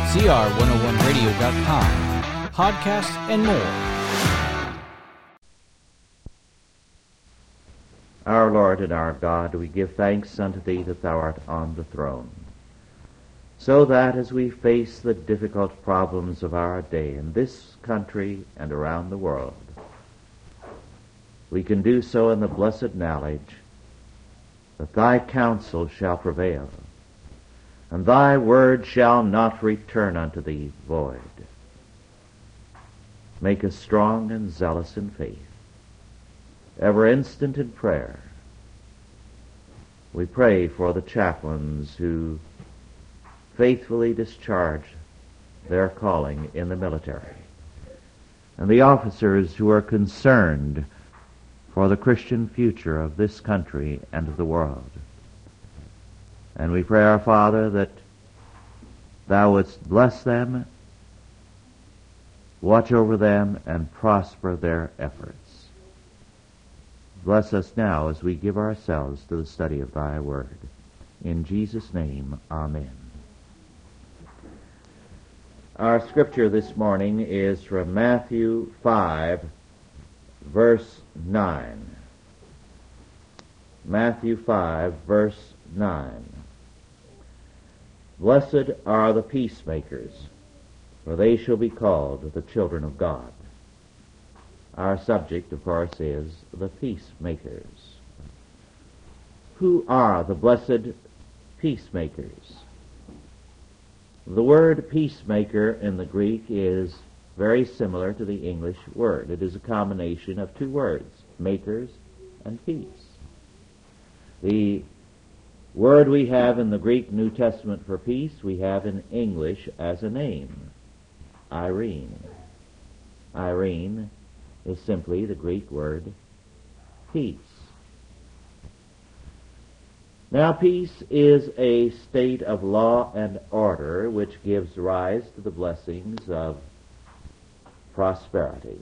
CR101radio.com, podcasts, and more. Our Lord and our God, we give thanks unto Thee that Thou art on the throne, so that as we face the difficult problems of our day in this country and around the world, we can do so in the blessed knowledge that Thy counsel shall prevail, and Thy word shall not return unto Thee void. Make us strong and zealous in faith, ever instant in prayer. We pray for the chaplains who faithfully discharge their calling in the military, and the officers who are concerned for the Christian future of this country and of the world. And we pray, our Father, that Thou wouldst bless them, watch over them, and prosper their efforts. Bless us now as we give ourselves to the study of Thy Word. In Jesus' name, Amen. Our scripture this morning is from Matthew 5, verse 9. Matthew 5, verse 9. Blessed are the peacemakers, for they shall be called the children of God. Our subject, of course, is the peacemakers. Who are the blessed peacemakers? The word peacemaker in the Greek is very similar to the English word. It is a combination of two words, makers and peace. The word we have in the Greek New Testament for peace, we have in English as a name, Irene. Irene is simply the Greek word peace. Now, peace is a state of law and order which gives rise to the blessings of prosperity.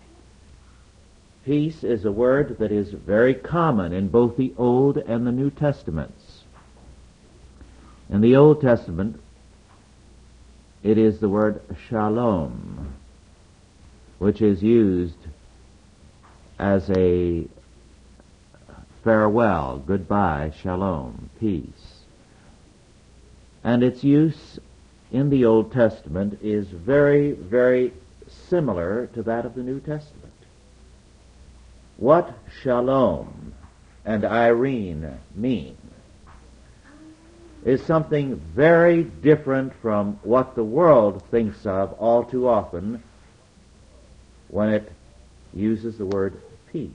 Peace is a word that is very common in both the Old and the New Testaments. In the Old Testament, it is the word shalom, which is used as a farewell, goodbye, shalom, peace. And its use in the Old Testament is very, very similar to that of the New Testament. What shalom and Irene mean is something very different from what the world thinks of all too often when it uses the word peace.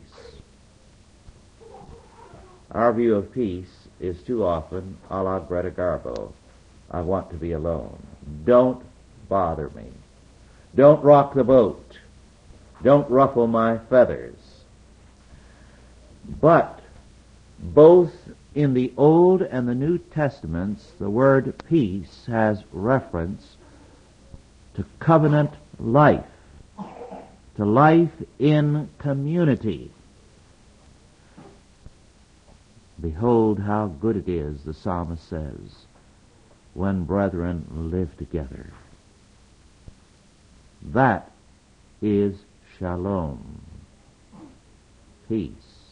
Our view of peace is too often a la Greta Garbo. I want to be alone. Don't bother me. Don't rock the boat. Don't ruffle my feathers. But both in the Old and the New Testaments, the word peace has reference to covenant life, to life in community. Behold how good it is, the psalmist says, when brethren live together. That is shalom, peace.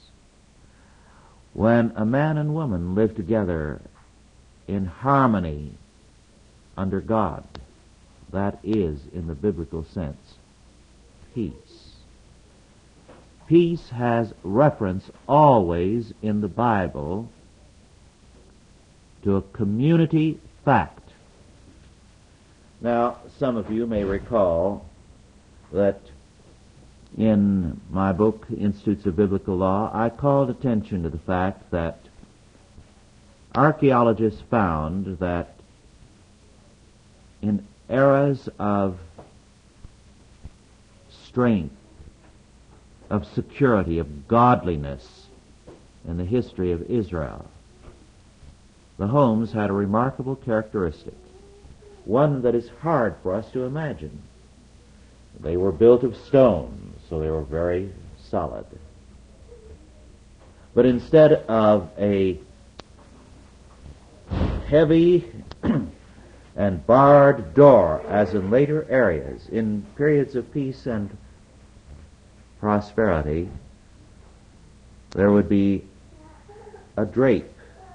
When a man and woman live together in harmony under God, that is, in the biblical sense, peace. Peace has reference always in the Bible to a community fact. Now, some of you may recall that in my book, Institutes of Biblical Law, I called attention to the fact that archaeologists found that in eras of strength, of security, of godliness in the history of Israel, the homes had a remarkable characteristic, one that is hard for us to imagine. They were built of stone, so they were very solid. But instead of a heavy and barred door, as in later areas. In periods of peace and prosperity, there would be a drape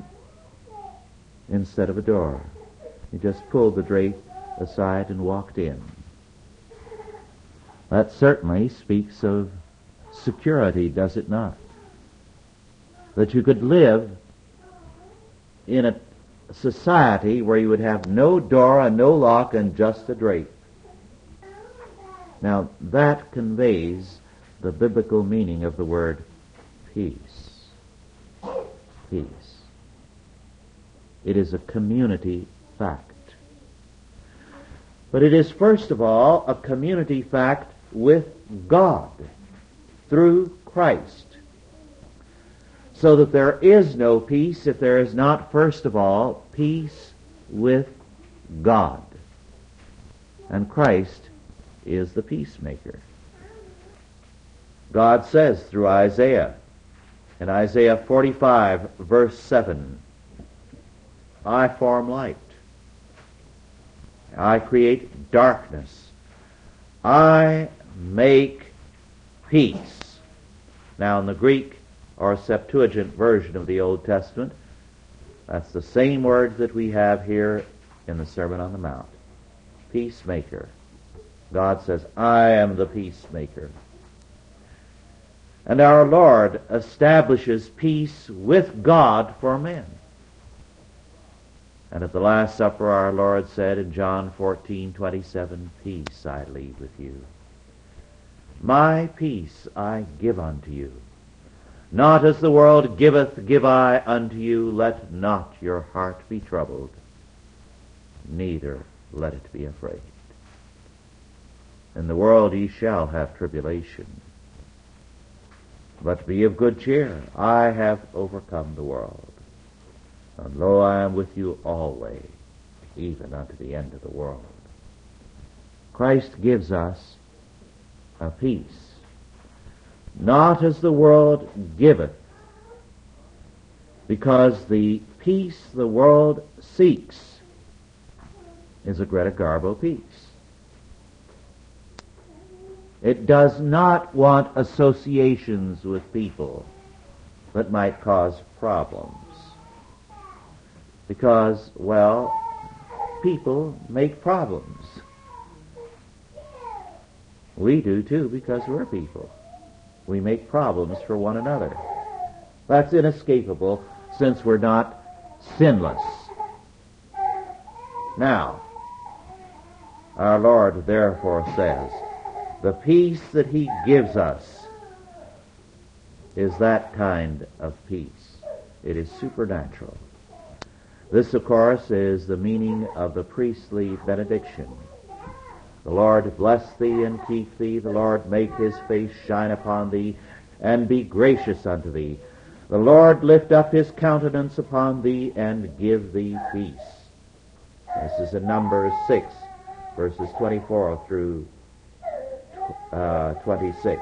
instead of a door. You just pulled the drape aside and walked in. That certainly speaks of security, does it not? That you could live in a society where you would have no door and no lock and just a drape. Now, that conveys the biblical meaning of the word peace. Peace. It is a community fact. But it is first of all a community fact with God through Christ. So that there is no peace if there is not first of all peace with God. And Christ is the peacemaker. God says through Isaiah, in Isaiah 45 verse 7, I form light. I create darkness. I make peace. Now in the Greek or Septuagint version of the Old Testament, that's the same word that we have here in the Sermon on the Mount. Peacemaker. God says, I am the peacemaker. And our Lord establishes peace with God for men. And at the Last Supper our Lord said in John 14:27, Peace I leave with you. My peace I give unto you. Not as the world giveth, give I unto you. Let not your heart be troubled, neither let it be afraid. In the world ye shall have tribulation. But be of good cheer. I have overcome the world. And lo, I am with you always, even unto the end of the world. Christ gives us a peace, not as the world giveth, because the peace the world seeks is a Greta Garbo peace. It does not want associations with people that might cause problems. Because, well, people make problems. We do too, because we're people. We make problems for one another. That's inescapable, since we're not sinless. Now, our Lord therefore says, the peace that He gives us is that kind of peace. It is supernatural. This, of course, is the meaning of the priestly benediction. The Lord bless thee and keep thee. The Lord make His face shine upon thee and be gracious unto thee. The Lord lift up His countenance upon thee and give thee peace. This is in Numbers 6, verses 24 through 26.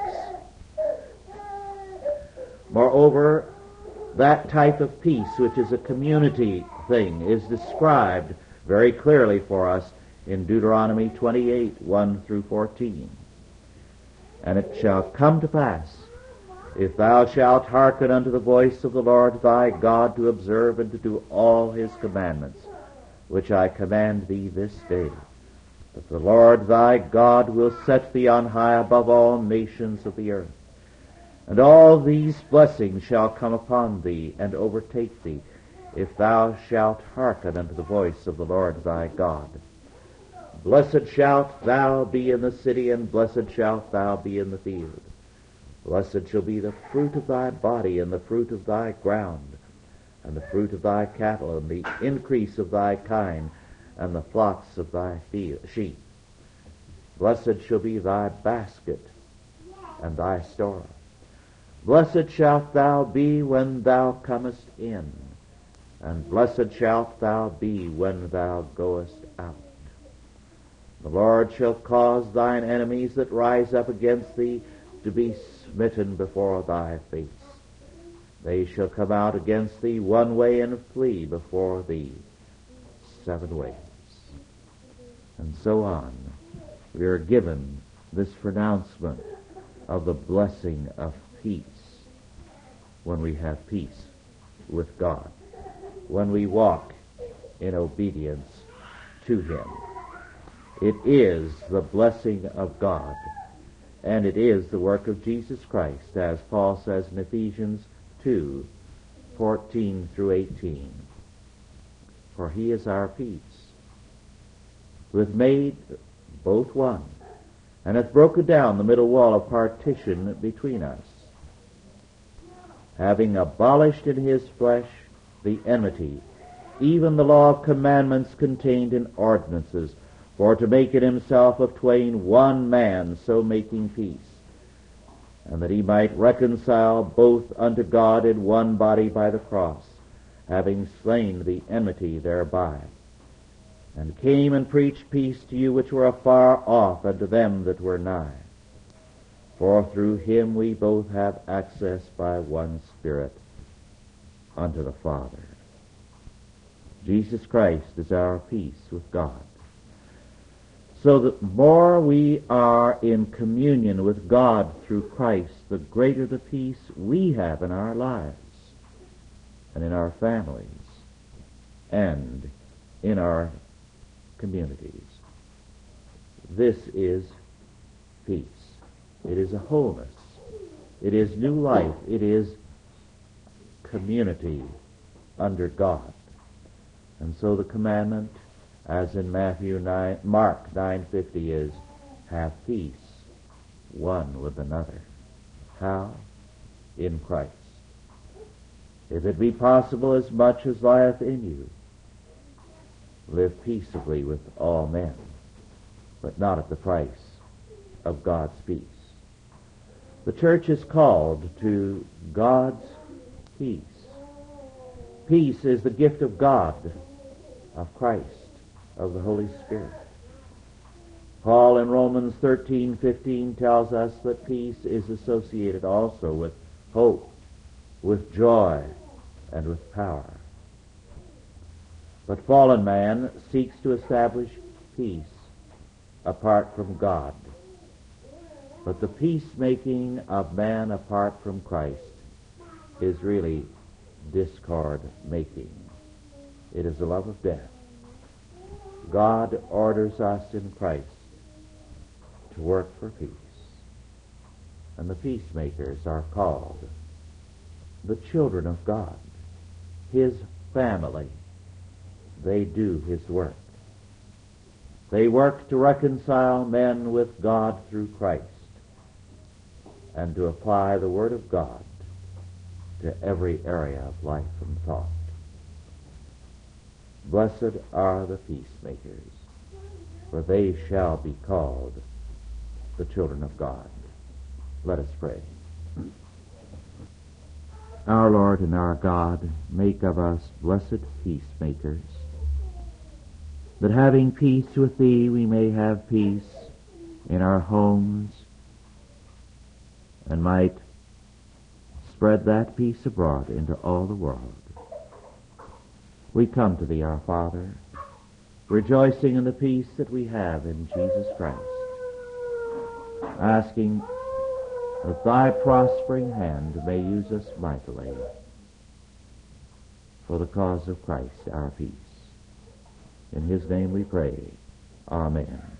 Moreover, that type of peace, which is a community thing, is described very clearly for us in Deuteronomy 28, 1 through 14. And it shall come to pass, if thou shalt hearken unto the voice of the Lord thy God, to observe and to do all His commandments, which I command thee this day, that the Lord thy God will set thee on high above all nations of the earth. And all these blessings shall come upon thee and overtake thee, if thou shalt hearken unto the voice of the Lord thy God. Blessed shalt thou be in the city, and blessed shalt thou be in the field. Blessed shall be the fruit of thy body, and the fruit of thy ground, and the fruit of thy cattle, and the increase of thy kine, and the flocks of thy sheep. Blessed shall be thy basket and thy store. Blessed shalt thou be when thou comest in, and blessed shalt thou be when thou goest out. The Lord shall cause thine enemies that rise up against thee to be smitten before thy face. They shall come out against thee one way and flee before thee 7 ways. and so on. We are given this pronouncement of the blessing of peace when we have peace with God, when we walk in obedience to Him. It is the blessing of God, and it is the work of Jesus Christ, as Paul says in Ephesians 2:14 through 18. For He is our peace, who hath made both one, and hath broken down the middle wall of partition between us, having abolished in His flesh the enmity, even the law of commandments contained in ordinances, for to make in Himself of twain one man, so making peace, and that He might reconcile both unto God in one body by the cross, having slain the enmity thereby, and came and preached peace to you which were afar off, and to them that were nigh. For through Him we both have access by one Spirit unto the Father. Jesus Christ is our peace with God. So the more we are in communion with God through Christ, the greater the peace we have in our lives and in our families and in our communities. This is peace. It is a wholeness. It is new life. It is community under God. And so the commandment, as in Mark 9:50, is, have peace one with another. How? In Christ. If it be possible, as much as lieth in you, live peaceably with all men, but not at the price of God's peace. The church is called to God's peace. Peace is the gift of God, of Christ, of the Holy Spirit. Paul in Romans 13:15 tells us that peace is associated also with hope, with joy, and with power. But fallen man seeks to establish peace apart from God. But the peacemaking of man apart from Christ is really discord making. It is the love of death. God orders us in Christ to work for peace. And the peacemakers are called the children of God, His family. They do His work. They work to reconcile men with God through Christ and to apply the Word of God to every area of life and thought. Blessed are the peacemakers, for they shall be called the children of God. Let us pray. Our Lord and our God, make of us blessed peacemakers, that having peace with Thee, we may have peace in our homes and might spread that peace abroad into all the world. We come to Thee, our Father, rejoicing in the peace that we have in Jesus Christ, asking that Thy prospering hand may use us mightily for the cause of Christ, our peace. In His name we pray. Amen.